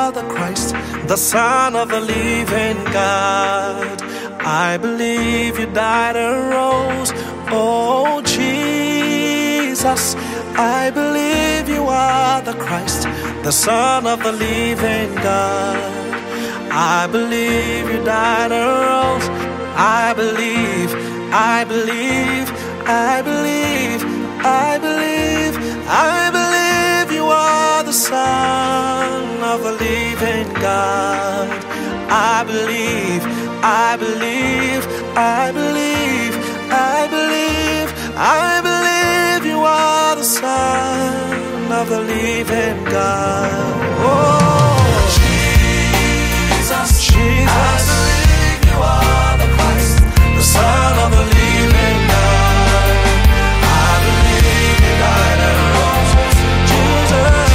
are the Christ, the Son of the living God. I believe you died and rose, oh Jesus. I believe you are the Christ, the Son of the living God. I believe you died and rose. I believe, I believe, I believe, I believe, I believe you are the Son of the living God. I believe, I believe, I believe, I believe, I believe you are the Son of the living God. Oh, Jesus, Jesus, I believe you are the Christ, the Son of the living God. I believe you died and rose, Jesus,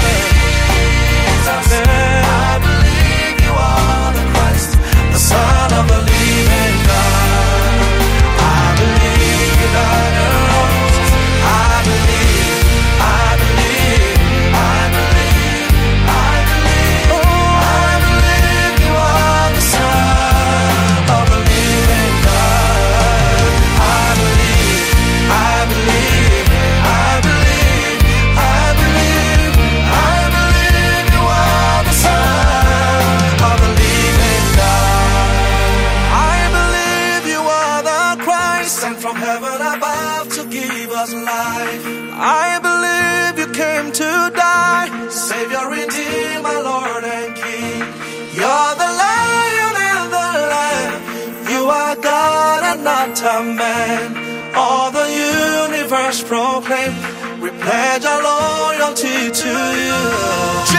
I believe you are the Christ, the Son of the living God. I believe you died and rose. I believe, I believe, I believe, I believe, oh, I believe you are the Son of the living God. I believe, I believe, I believe, I believe, I believe you are the Son of the living God. I believe you are the Christ sent from heaven above to give us life. I believe you came to die, Savior, Redeemer, Lord and King. You're the Lion and the Lamb. You are God and not a man. All the universe proclaim, we pledge our loyalty to you.